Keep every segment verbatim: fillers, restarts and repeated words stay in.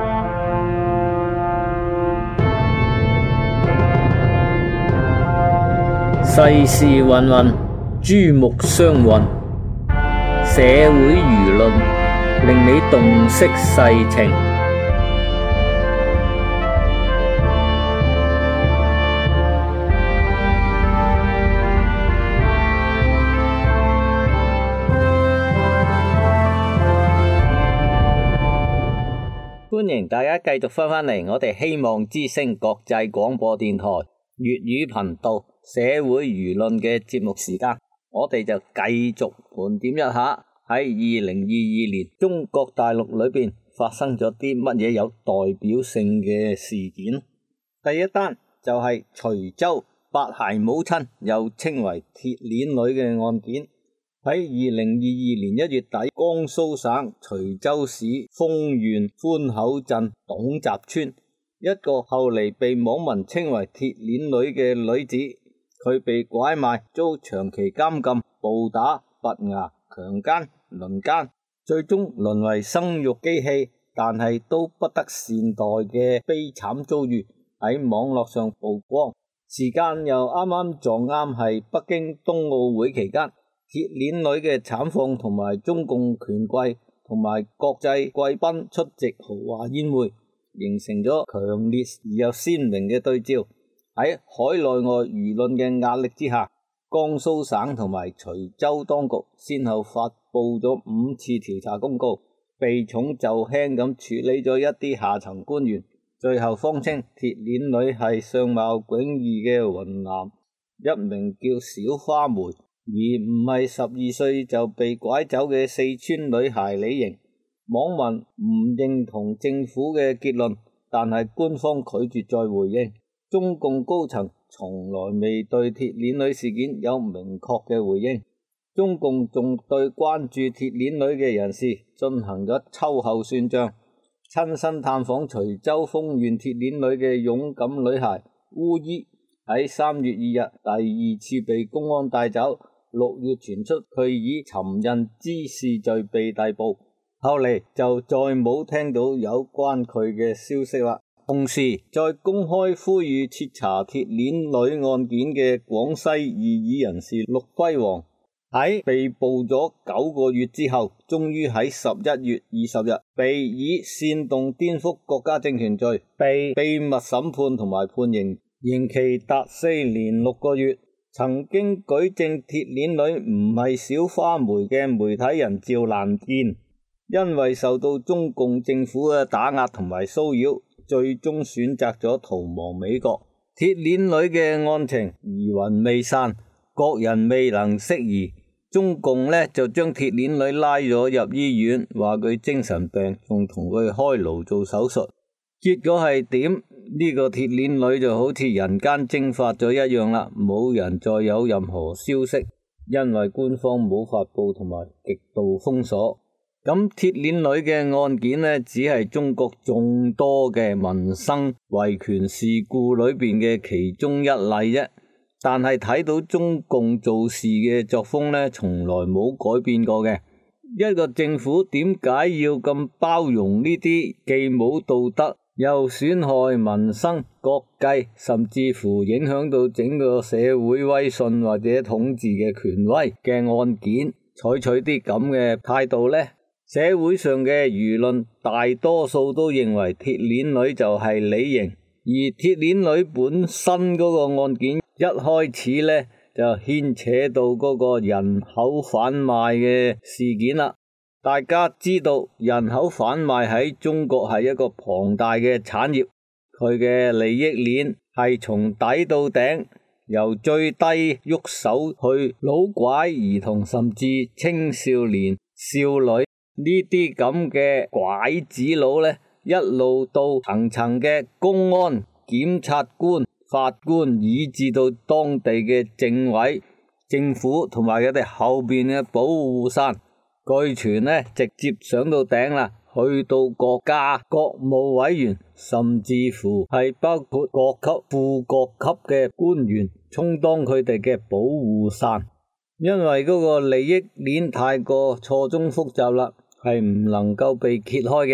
世事芸芸，珠目相混，社會輿論令你洞悉世情。歡迎大家繼續翻返嚟我哋希望之聲國際廣播電台粵語頻道社會輿論嘅節目時間，我哋就繼續盤點一下喺二零二二年中國大陸裏邊發生咗啲乜嘢有代表性嘅事件。第一單就係徐州八孩母親又稱為鐵鏈女嘅案件。喺二零二二年一月底，江蘇省徐州市豐縣寬口鎮董集村，一個後嚟被網民稱為鐵鏈女嘅女子，佢被拐賣，遭長期監禁、暴打、拔牙、強姦、輪姦，最終淪為生育機器，但係都不得善待嘅悲慘遭遇喺網絡上曝光。時間又啱啱撞啱係北京冬奧會期間，鐵鏈女嘅慘況同埋中共權貴同埋國際貴賓出席豪華宴會，形成咗強烈而又鮮明嘅對照。喺海內外輿論嘅壓力之下，江蘇省同埋徐州當局先後發布咗五次調查公告，避重就輕咁處理咗一啲下層官員，最後謊稱鐵鏈女係相貌迥異嘅雲南一名叫小花梅，而唔係十二歲就被拐走嘅四川女孩李瑩。網民唔認同政府嘅結論，但係官方拒絕再回應。中共高層從來未對鐵鏈女事件有明確嘅回應。中共仲對關注鐵鏈女嘅人士進行咗秋後算賬，親身探訪徐州豐縣鐵鏈女嘅勇敢女孩烏伊，喺三月二日第二次被公安帶走。六月傳出佢以尋釁滋事罪被逮捕，後嚟就再冇聽到有關佢嘅消息啦。同時在公開呼籲徹查鐵鏈女案件嘅廣西異議人士陸輝煌，喺被捕咗九個月之後，終於喺十一月二十日被以煽動顛覆國家政權罪被秘密審判同埋判刑，刑期達四年六個月。曾經舉證鐵鏈女唔係小花梅嘅媒體人趙蘭健，因為受到中共政府嘅打壓同埋騷擾，最終選擇咗逃亡美國。鐵鏈女嘅案情疑雲未散，國人未能釋疑，中共呢就將鐵鏈女拉咗入醫院，話佢精神病，仲同佢開顱做手術。結果係點？呢個鐵鏈女就好似人間蒸發咗一樣啦，冇人再有任何消息，因為官方冇發布同埋極度封鎖。咁鐵鏈女嘅案件呢，只係中國眾多嘅民生維權事故裏邊嘅其中一例啫。但係睇到中共做事嘅作風呢，從來冇改變過嘅。一個政府點解要咁包容呢啲既冇道德又損害民生、國計，甚至乎影響到整個社會威信或者統治嘅權威嘅案件，採取啲咁嘅態度呢？社會上嘅輿論大多數都認為鐵鏈女就係李瑩，而鐵鏈女本身嗰個案件一開始呢，就牽扯到嗰個人口販賣嘅事件啦。大家知道人口販賣喺中國係一個龐大嘅產業，佢嘅利益鏈係從底到頂，由最低喐手去擄拐兒童，甚至青少年少女呢啲咁嘅拐子佬呢，一路到層層嘅公安、檢察官、法官，以至到當地嘅政委、政府同埋佢哋後邊嘅保護傘。據傳呢，直接上到頂啦，去到國家國務委員，甚至乎係包括國級、副國級嘅官員，充當佢哋嘅保護傘。因為嗰個利益鏈太過錯綜複雜啦，係唔能夠被揭開嘅，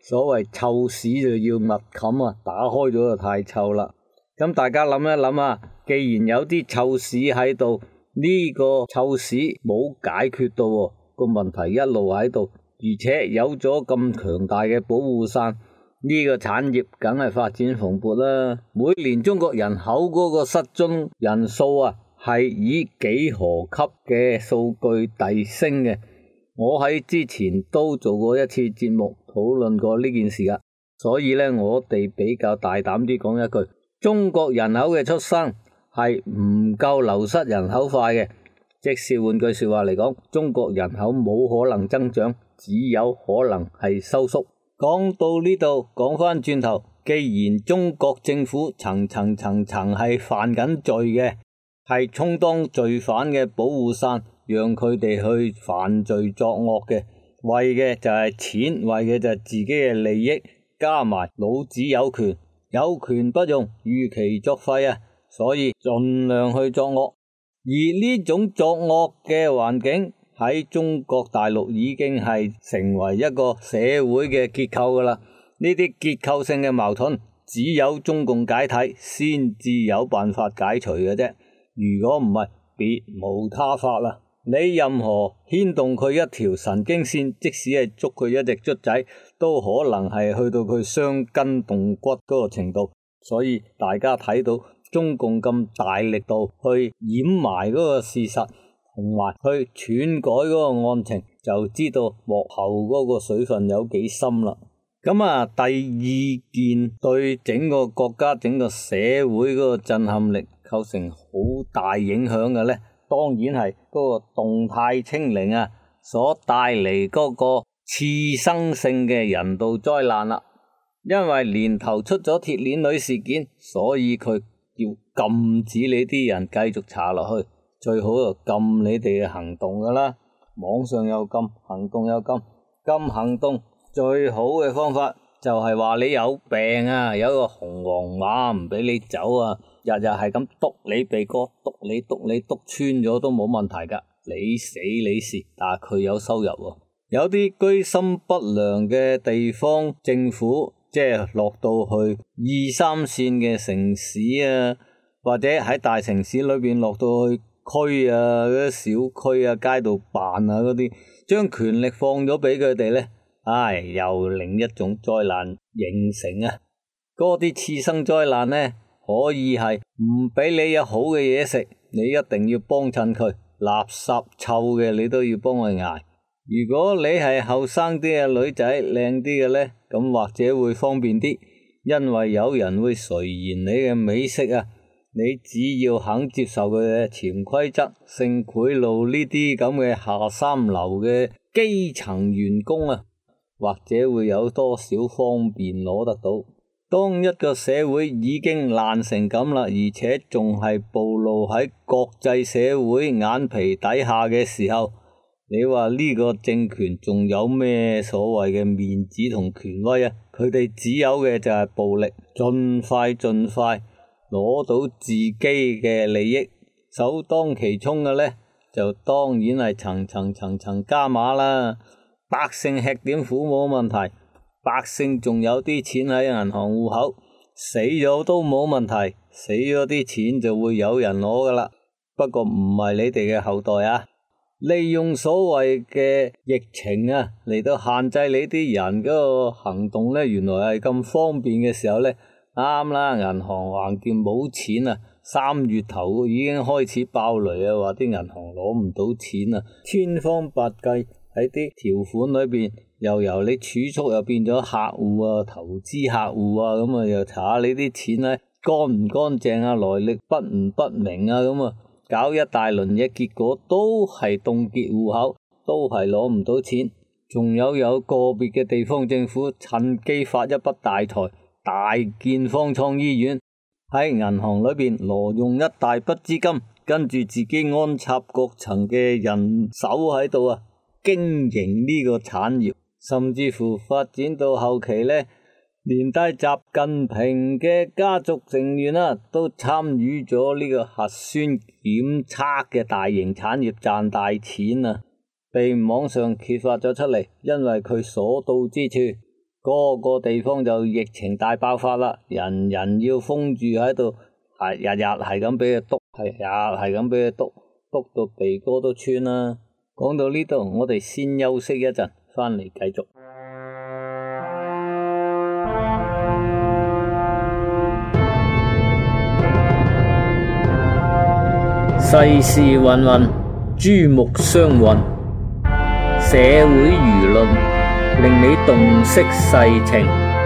所謂臭屎就要密冚啊，打開咗就太臭啦。咁大家諗一諗啊，既然有啲臭屎喺度，呢個臭屎冇解決到喎，個問題一路喺度，而且有咗咁強大嘅保護傘，呢個產業梗係發展蓬勃啦。每年中國人口嗰個失蹤人數啊，係以幾何級嘅數據遞升嘅。我喺之前都做過一次節目討論過呢件事噶，所以呢，我哋比較大膽啲講一句，中國人口嘅出生係唔夠流失人口快嘅，即是換句說話嚟講，中國人口冇可能增長，只有可能係收縮。講到呢度，講翻轉頭，既然中國政府層層層層係犯緊罪嘅，係充當罪犯嘅保護傘，讓佢哋去犯罪作惡嘅，為嘅就係錢，為嘅就係自己嘅利益，加埋老子有權，有權不用，預期作廢啊！所以盡量去作惡。而呢種作惡嘅環境喺中國大陸已經係成為一個社會嘅結構噶啦。呢啲結構性嘅矛盾，只有中共解體先至有辦法解除嘅啫。如果唔係，別無他法啦。你任何牽動佢一條神經線，即使係捉佢一隻卒仔，都可能係去到佢傷筋動骨嗰個程度。所以大家睇到中共咁大力度去掩埋嗰個事實，同埋去篡改嗰個案情，就知道幕後嗰個水分有幾深啦。咁啊，第二件對整個國家、整個社會嗰個震撼力構成好大影響嘅呢，當然係嗰個動態清零啊所帶嚟嗰個次生性嘅人道災難啦。因為年頭出咗鐵鏈女事件，所以佢要禁止你啲人繼續查落去，最好就禁你哋嘅行動噶啦。網上又禁，行動又禁，禁行動最好嘅方法就係話你有病啊，有個紅黃碼唔俾你走啊，日日係咁督你鼻哥，督你督你督穿咗都冇問題噶，你死你事，但係佢有收入喎。有啲居心不良嘅地方政府，即係落到去二三線嘅城市啊，或者喺大城市裏邊落到去區啊、嗰啲小區啊、街道辦啊嗰啲，將權力放咗俾佢哋咧，唉，又另一種災難形成啊！嗰啲次生災難咧，可以係唔俾你有好嘅嘢食，你一定要幫襯佢，垃圾臭嘅你都要幫佢捱。如果你係後生啲嘅女仔，靚啲嘅咧，咁或者會方便啲，因為有人會垂涎你嘅美色啊！你只要肯接受佢嘅潛規則、性賄賂呢啲咁嘅下三流嘅基層員工啊，或者會有多少方便攞得到。當一個社會已經爛成咁啦，而且仲係暴露喺國際社會眼皮底下嘅時候，你話呢個政權仲有咩所謂嘅面子同權威啊？佢哋只有嘅就係暴力，盡快盡快攞到自己嘅利益，首當其衝嘅呢，就當然係層層層層加碼啦。百姓吃點苦冇問題，百姓仲有啲錢喺銀行戶口，死咗都冇問題，死咗啲錢就會有人攞噶啦。不過唔係你哋嘅後代啊！利用所謂嘅疫情啊嚟到限制你啲人嗰個行動呢，原來係咁方便嘅時候呢，啱啦，銀行橫掂冇錢啊，三月頭已經開始爆雷啊，話啲銀行攞唔到錢啊，千方百計喺啲條款裏邊，又由你儲蓄又變咗客戶啊，投資客戶啊，咁啊又查下你啲錢咧乾唔乾淨啊，來歷不唔不明啊，咁啊搞一大輪嘢，結果都係凍結戶口，都係攞唔到錢，仲有有個別嘅地方政府趁機發一筆大財，大建方艙醫院，喺銀行裏邊挪用一大筆資金，跟住自己安插各層嘅人手喺度啊，經營呢個產業，甚至乎發展到後期呢，連帶習近平嘅家族成員啊，都參與咗呢個核酸檢測嘅大型產業，賺大錢啊，被網上揭發咗出嚟，因為佢所到之處， 個個地方就疫情大爆發啦，人人要封住喺度，係日日係咁俾佢督，係日日係咁俾佢督，督到鼻哥都穿啦。講到呢度，我哋先休息一陣，翻嚟繼續。世事芸芸，珠目相混，社會輿論令你洞悉世情。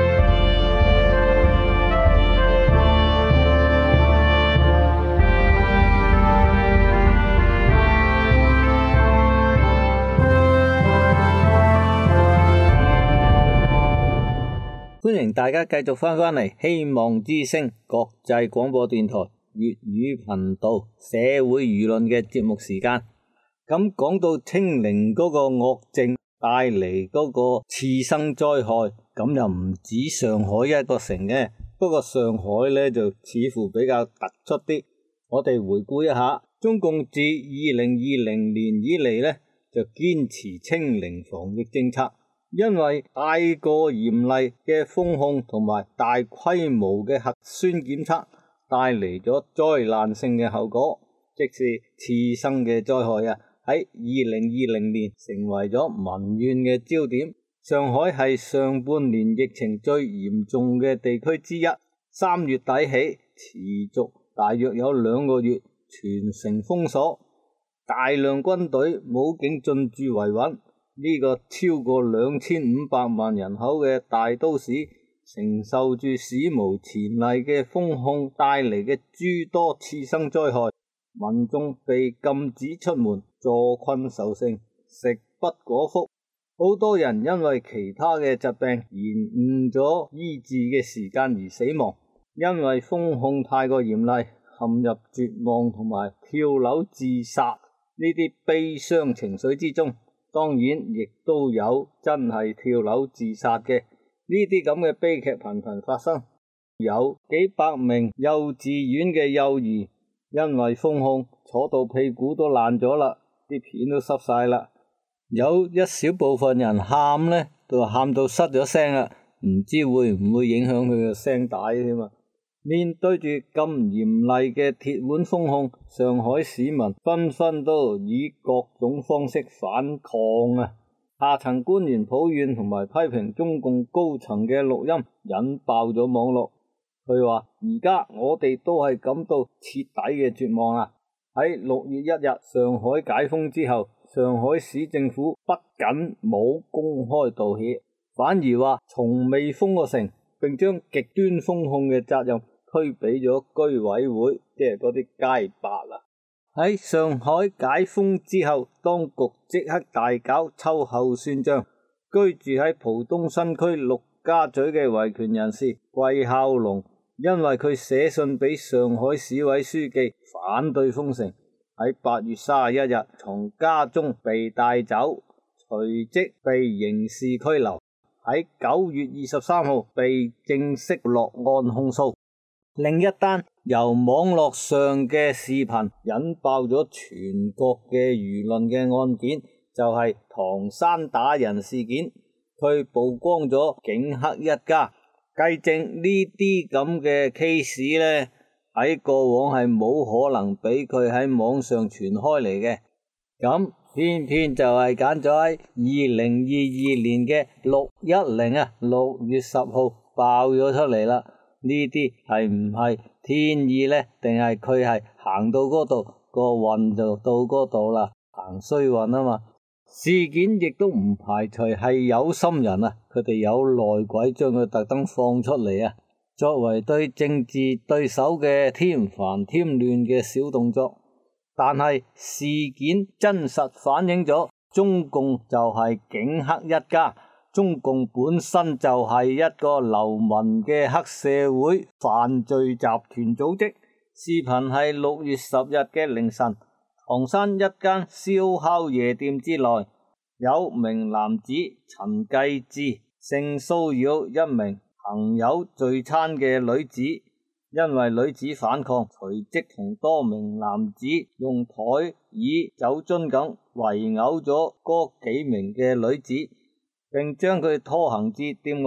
歡迎大家繼續翻返嚟希望之聲國際廣播電台粵語頻道社會輿論嘅節目時間。咁講到清零嗰個惡症帶嚟嗰個次生災害，咁又唔止上海一個城嘅，不過上海呢就似乎比較突出啲。我哋回顧一下，中共自二零二零年以嚟呢，就堅持清零防疫政策。因為太過嚴厲嘅封控同埋大規模嘅核酸檢測帶嚟咗災難性嘅後果，即是次生嘅災害啊！喺二零二零年成為咗民怨嘅焦點。上海係上半年疫情最嚴重嘅地區之一，三月底起持續大約有兩個月，全城封鎖，大量軍隊武警進駐維穩。呢個超過兩千五百萬人口嘅大都市，承受住史無前例嘅封控帶嚟嘅諸多次生災害，民眾被禁止出門，坐困愁城，食不果腹。好多人因為其他嘅疾病延誤咗醫治嘅時間而死亡，因為封控太過嚴厲，陷入絕望同埋跳樓自殺呢啲悲傷情緒之中。當然亦都有真係跳樓自殺嘅，呢啲咁嘅悲劇頻頻發生。有幾百名幼稚園嘅幼兒因為封控坐到屁股都爛咗啦，啲片都濕晒啦。有一小部分人喊呢，就喊到失咗聲啦，唔知會唔會影響佢嘅聲帶添啊！面對住咁嚴厲嘅鐵腕封控，上海市民紛紛都以各種方式反抗啊！下層官員抱怨同埋批評中共高層嘅錄音，引爆咗網絡。佢話：而家我哋都係感到徹底嘅絕望啊！喺六月一日上海解封之後，上海市政府不僅冇公開道歉，反而話從未封過城，並將極端封控嘅責任推俾咗居委會，即係嗰啲街霸啦。喺上海解封之後，當局即刻大搞秋後算賬。居住喺浦東新區陸家嘴嘅維權人士季孝龍，因為佢寫信俾上海市委書記反對封城，喺八月三十一日從家中被帶走，隨即被刑事拘留。喺九月二十三號被正式落案控訴。另一單由網絡上嘅視頻引爆咗全國嘅輿論嘅案件，就係唐山打人事件。佢曝光咗警黑一家，計正呢啲咁嘅 case 呢，喺過往係冇可能俾佢喺網上傳開嚟嘅。咁偏偏就係揀咗喺二零二二年嘅六一零啊，六月十號爆咗出嚟啦。呢啲係唔係天意呢？定係佢係行到嗰度個運就到嗰度啦，行衰運啊嘛！事件亦都唔排除係有心人啊，佢哋有內鬼將佢特登放出嚟啊，作為對政治對手嘅添煩添亂嘅小動作。但係事件真實反映咗中共就係警黑一家。中共本身就係一個流氓嘅黑社會犯罪集團組織。視頻係六月十日嘅凌晨，唐山一間燒烤夜店之內，有名男子陳繼志性騷擾一名朋友聚餐嘅女子，因為女子反抗，隨即同多名男子用台椅、酒樽咁圍毆咗嗰幾名嘅女子，並將佢拖行至店外，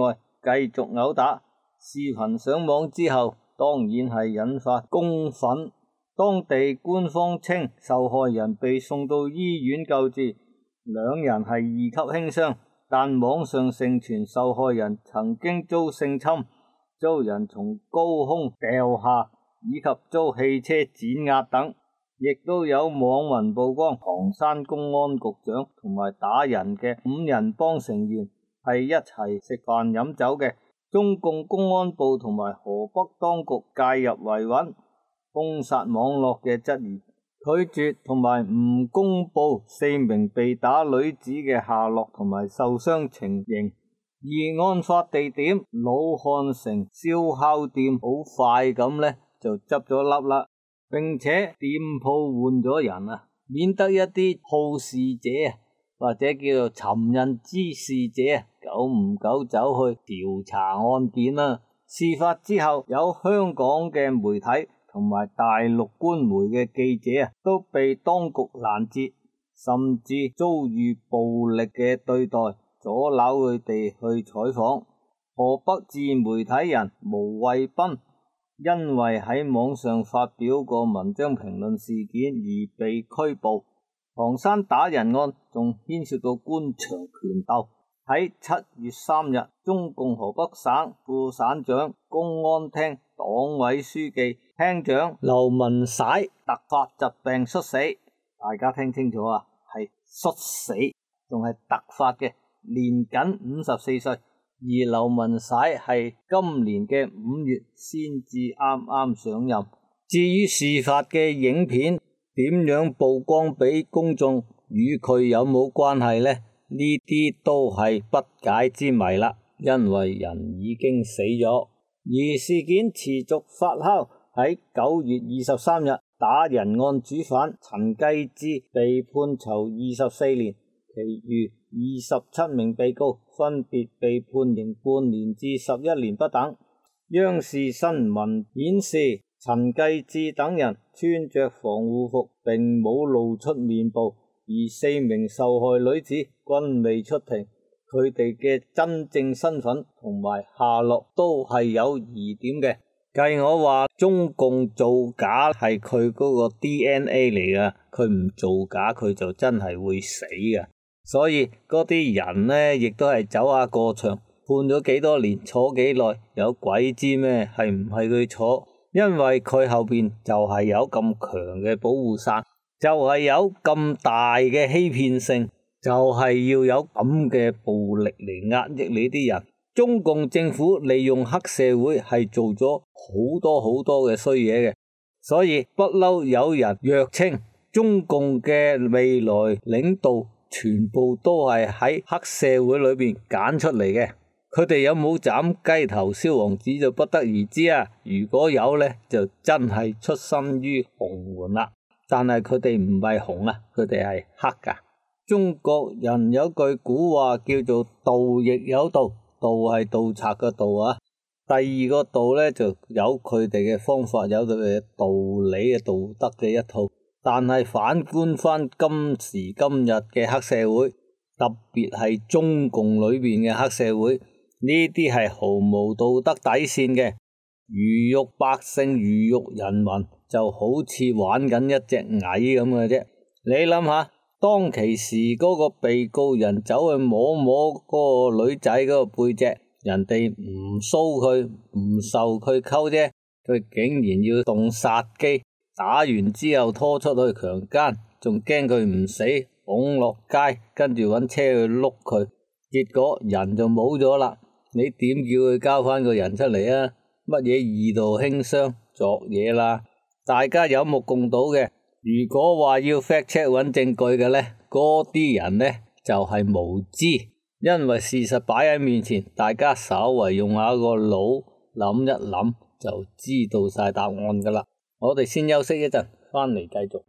繼續毆打。視頻上網之後，當然係引發公憤。當地官方稱受害人被送到醫院救治，兩人係二級輕傷，但網上盛傳受害人曾經遭性侵，遭人從高空掉下，以及遭汽車碾壓等。亦都有網民曝光唐山公安局長同埋打人嘅五人幫成員係一齊食飯飲酒嘅。中共公安部同埋河北當局介入維穩，封殺網絡嘅質疑，拒絕同埋唔公布四名被打女子嘅下落同埋受傷情形。而案發地點老漢城燒烤店好快咁呢就執咗笠啦，並且店鋪換咗人啊，免得一啲好事者啊或者叫做尋釁滋事者啊久唔久走去調查案件啦。事發之後，有香港嘅媒體同埋大陸官媒嘅記者啊都被當局攔截，甚至遭遇暴力嘅對待，阻撓佢哋去採訪。河北自媒體人毛衛斌因為喺網上發表過文章評論事件而被拘捕。唐山打人案仲牽涉到官場權鬥。喺七月三日，中共河北省副省長、公安廳黨委書記、廳長劉文璽突發疾病猝死。大家聽清楚啊，係猝死，仲係突發嘅，年僅五十四歲。而劉文璽係今年嘅五月先至啱啱上任。至於事發嘅影片點樣曝光俾公眾，與佢有冇關係呢？呢啲都係不解之謎啦，因為人已經死咗。而事件持續發酵，喺九月二十三日，打人案主犯陳繼志被判囚二十四年，其餘二十七名被告分別被判刑半年至十一年不等。央視新聞顯示，陳繼志等人穿着防護服並冇露出面部，而四名受害女子均未出庭，佢哋嘅真正身份同埋下落都係有疑點嘅。計我話中共造假係佢嗰個 D N A 嚟噶，佢唔造假佢就真係會死噶。所以嗰啲人呢亦都係走下過場，判咗幾多年，坐幾耐，有鬼知咩係唔係佢坐？因為佢後邊就係有咁強嘅保護傘，就係有咁大嘅欺騙性，就係要有咁嘅暴力嚟壓抑你啲人。中共政府利用黑社會係做咗好多好多嘅衰嘢嘅，所以不嬲有人若稱中共嘅未來領導全部都係喺黑社會裏邊揀出嚟嘅。佢哋有冇斬雞頭燒王子就不得而知啊！如果有呢，就真係出身於洪門啦。但係佢哋唔係紅啊，佢哋係黑噶。中國人有句古話叫做盜亦有道，盜係盜賊嘅盜啊。第二個盜呢，就有佢哋嘅方法，有佢哋嘅道理嘅道德嘅一套。但係反觀翻今時今日嘅黑社會，特別係中共裏邊嘅黑社會，呢啲係毫無道德底線嘅，魚肉百姓、魚肉人民，就好似玩緊一隻蟻咁嘅啫。你諗下，當其時嗰個被告人走去摸摸嗰個女仔嗰個背脊，人哋唔騷佢，唔受佢溝啫，佢竟然要動殺機，打完之後拖出去強姦，仲驚佢唔死，拱落街，跟住搵車去碌佢，結果人就冇咗啦。你點叫佢交翻個人出嚟啊？乜嘢二度輕傷作嘢啦？大家有目共睹嘅。如果話要 fact check 揾證據嘅呢，嗰啲人呢就係無知，因為事實擺喺面前，大家稍為用下個腦諗一諗就知道晒答案噶啦。我哋先休息一陣，翻嚟繼續。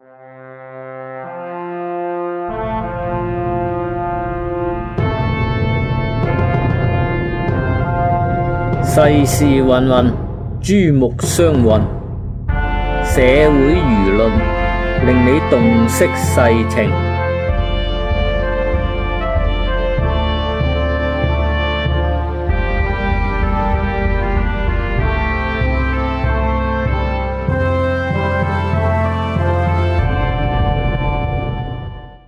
世事芸芸，珠目相混，社會輿論令你洞悉世情。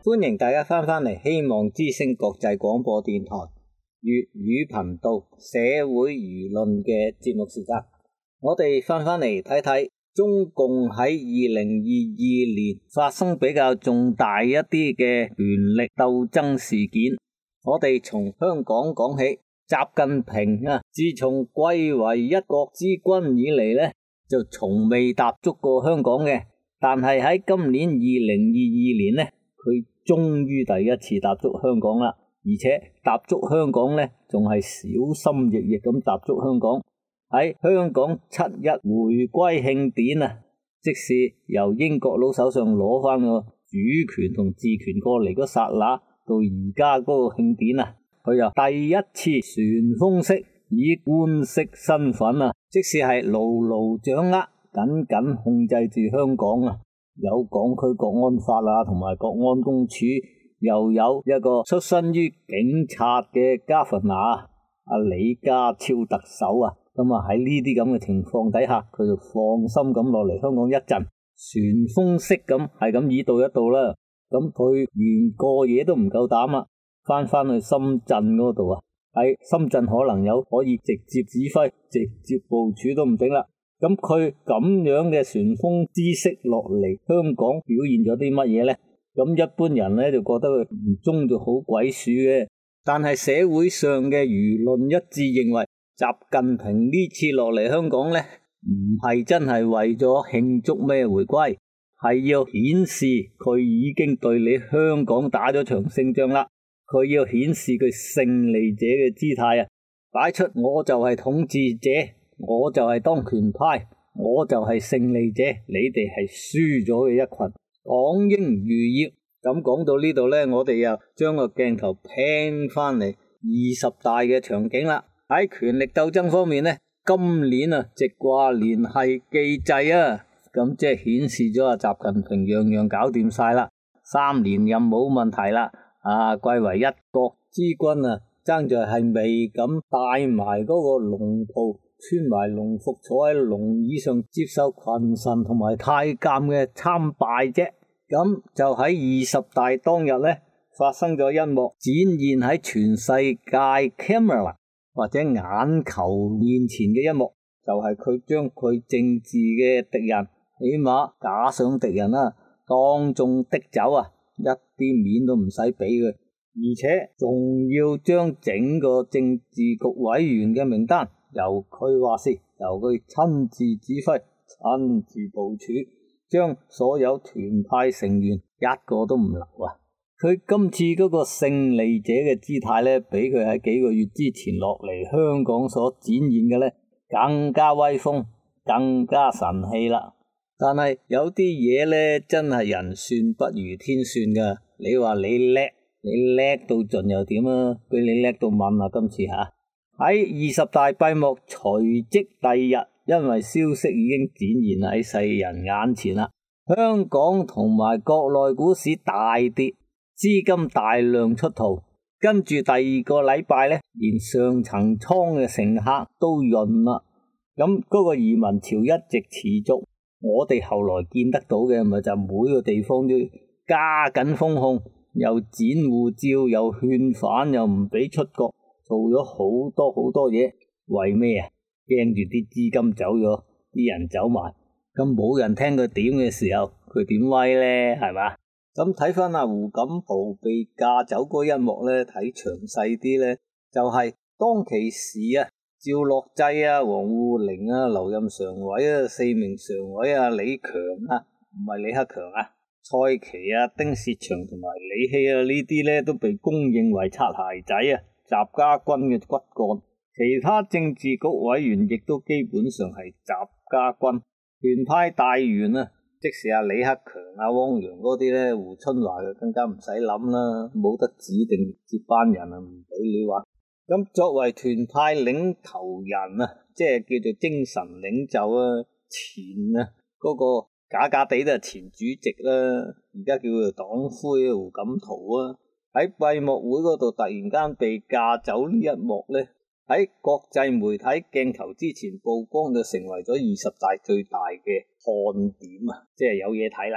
歡迎大家翻返嚟希望之聲國際廣播電台粵語頻道社會輿論嘅節目時間。我哋翻返嚟睇睇中共喺二零二二年發生比較重大一啲嘅權力鬥爭事件。我哋從香港講起，習近平啊，自從貴為一國之君以嚟呢，就從未踏足過香港嘅。但係喺今年二零二二年呢，佢終於第一次踏足香港啦，而且踏足香港呢，仲係小心翼翼咁踏足香港。喺香港七一回歸慶典啊，即是由英國佬手上攞翻個主權同治權過嚟嗰剎那，到而家嗰個慶典啊，佢又第一次旋風式以官式身份啊，即是係牢牢掌握、緊緊控制住香港啊，有港區國安法啊，同埋國安公署，又有一個出身於警察嘅加分拿阿李家超特首啊。咁啊喺呢啲咁嘅情況底下，佢就放心咁落嚟香港一陣，旋風式咁係咁以到一度啦。咁佢連過夜都唔夠膽啊，翻翻去深圳嗰度啊，喺深圳可能有可以直接指揮、直接部署都唔定啦。咁佢咁樣嘅旋風之式落嚟香港表現咗啲乜嘢呢？咁一般人咧就覺得佢唔中就好鬼鼠嘅，但係社會上嘅輿論一致認為，習近平呢次落嚟香港呢，唔係真係為咗慶祝咩回歸，係要顯示佢已經對你香港打咗場勝仗啦。佢要顯示佢勝利者嘅姿態啊，擺出我就係統治者，我就係當權派，我就係勝利者，你哋係輸咗嘅一群。港英餘孽。咁講到呢度呢，我哋又將個鏡頭拼翻嚟二十大嘅場景啦。喺權力鬥爭方面呢，今年啊直掛聯繫機制啊，咁即係顯示咗啊習近平樣樣搞掂晒啦，三連任冇問題啦。啊，貴為一國之君啊，爭在係未敢戴埋嗰個龍袍，穿埋龍服，坐喺龍椅上接受群臣同埋太監嘅參拜啫。咁就喺二十大當日呢，發生咗一幕展現喺全世界 camera 或者眼球面前嘅一幕，就係佢將佢政治嘅敵人，起碼假想敵人啦，當眾的走啊，一啲面都唔使俾佢，而且仲要將整個政治局委員嘅名單由佢話事，由佢親自指揮、親自部署，將所有團派成員一個都唔留啊！佢今次嗰個勝利者嘅姿態呢，比佢喺幾個月之前落嚟香港所展現嘅呢，更加威風，更加神氣啦。但係有啲嘢呢，真係人算不如天算噶。你話你叻，你叻到盡又點啊？俾你叻到問啊！今次吓喺二十大閉幕隨即第二日，因為消息已經展現喺世人眼前啦，香港同埋國內股市大跌，資金大量出逃，跟住第二個禮拜呢，連上層倉嘅乘客都潤啦。咁嗰個移民潮一直持續，我哋後來見得到嘅咪就每個地方都加緊封控，又剪護照，又勸返，又唔俾出國，做咗好多好多嘢，為咩啊？驚住啲資金走咗，啲人走埋，咁冇人聽佢點嘅時候，佢點威呢？係嘛？咁睇翻阿胡錦濤被架走嗰一幕咧，睇詳細啲咧，就係、是、當其時啊，趙樂際啊、王滬寧啊、劉任常委啊、四名常委啊、李強啊，唔係李克強啊、蔡奇啊、丁薛祥同埋李希啊，呢啲咧都被公認為擦鞋仔啊、習家軍嘅骨幹，其他政治局委員亦都基本上係習家軍，團派大員啊。即使阿李克強、阿汪洋嗰啲咧，胡春華就更加唔使諗啦，冇得指定接班人啊，唔俾你話。咁作為團派領頭人啊，即係叫做精神領袖啊，前啊嗰、那個假假地都係前主席啦，而家叫做黨魁胡錦濤啊，喺閉幕會嗰度突然間被架走呢一幕咧，喺國際媒體鏡頭之前曝光，就成為咗二十大最大嘅看點啊！即係有嘢睇啦。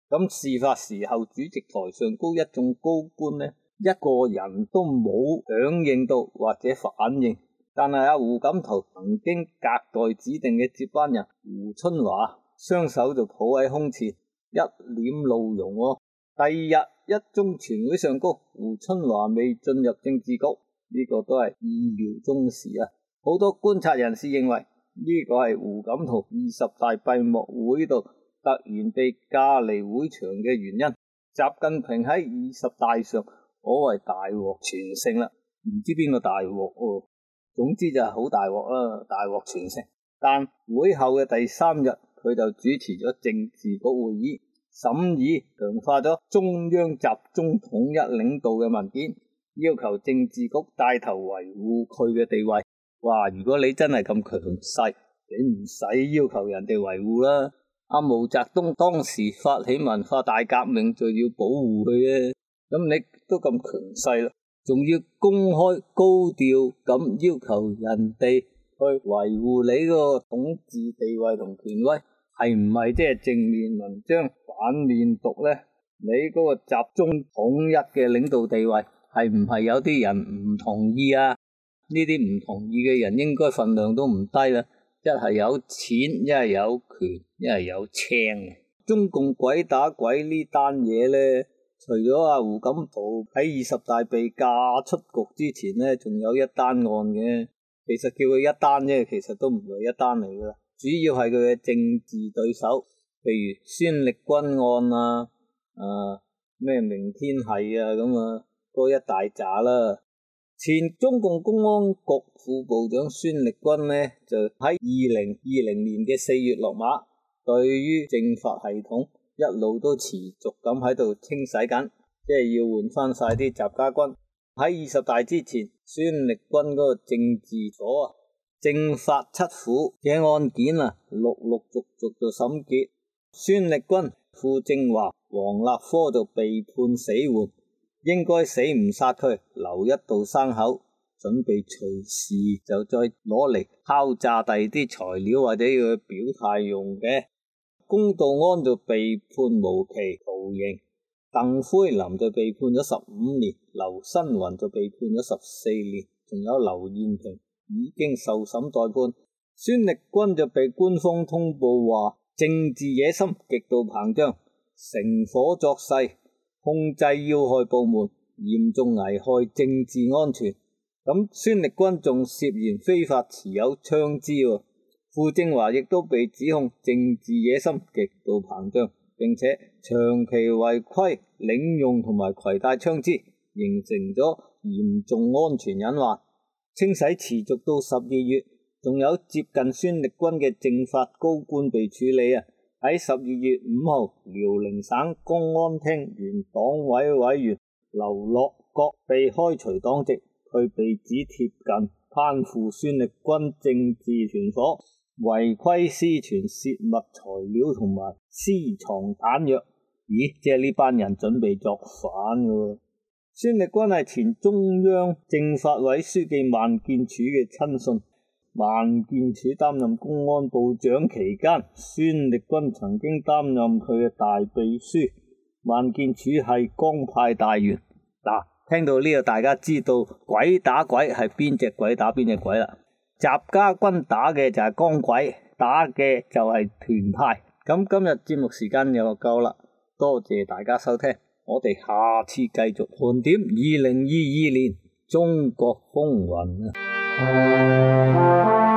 咁事發時候，主席台上高一眾高官呢，一個人都冇響應到或者反應。但係阿胡錦濤曾經隔代指定嘅接班人胡春華，雙手就抱喺胸前，一臉怒容喎。第二日一中全會上高，胡春華未進入政治局，呢個都係意料中事啊！好多觀察人士認為呢個係胡錦濤二十大閉幕會度突然被架離會場嘅原因。習近平喺二十大上可謂大獲全勝啦，唔知邊個大獲喎？總之就係好大鑊啦，大獲全勝。但會後嘅第三日，佢就主持咗政治局會議，審議強化咗中央集中統一領導嘅文件，要求政治局帶頭維護佢嘅地位。哇！如果你真係咁強勢，你唔使要求人哋維護啦。阿毛澤東當時發起文化大革命就要保護佢啊，咁你都咁強勢啦，仲要公開高調咁要求人哋去維護你個統治地位同權威，係唔係即係正面文章反面讀呢？你嗰個集中統一嘅領導地位係唔係有啲人唔同意啊？呢啲唔同意嘅人應該份量都唔低啦，一係有錢，一係有權，一係有青。中共鬼打鬼呢單嘢呢，除咗阿胡錦濤喺二十大被架出局之前呢，仲有一單案嘅，其實叫佢一單啫，其實都唔係一單嚟噶啦，主要係佢嘅政治對手，譬如孫力軍案啊，啊咩明天係啊咁啊，嗰一大紮啦。前中共公安局副部長孫力軍呢，就喺二零二零年嘅四月落馬，對於政法系統一路都持續咁喺度清洗緊，即係要換翻晒啲習家軍。喺二十大之前，孫力軍嗰個政治所啊，政法七府嘅案件啊，陸陸續續就審結。孫力軍、傅政華、王立科就被判死緩。應該死唔殺佢，留一道生口，準備隨時就再攞嚟敲詐第啲材料或者要去表態用嘅。龔道安就被判無期徒刑，鄧魁林就被判咗十五年，劉新雲就被判咗十四年，仲有劉彥平已經受審待判。孫力軍就被官方通報話政治野心極度膨脹，乘火作勢，控制要害部門，嚴重危害政治安全。咁孫力軍仲涉嫌非法持有槍支喎。傅政華亦都被指控政治野心極度膨脹，並且長期違規領用同埋攜帶槍支，形成咗嚴重安全隱患。清洗持續到十二月，仲有接近孫力軍嘅政法高官被處理啊。喺十二月五號，遼寧省公安廳原黨委委員劉樂國被開除黨籍，佢被指貼近攀附孫力軍政治團伙，違規私傳泄密材料同埋私藏彈藥。咦，即係呢班人準備作反㗎。孫力軍係前中央政法委書記萬建柱嘅親信。萬建柱擔任公安部長期間，孫力軍曾經擔任佢嘅大秘書。萬建柱係江派大員。嗱，聽到呢個大家知道鬼打鬼係邊隻鬼打邊隻鬼啦。習家軍打嘅就係江鬼，打嘅就係團派。咁今日節目時間又夠啦，多謝大家收聽，我哋下次繼續盤點二零二二年中國風雲啊。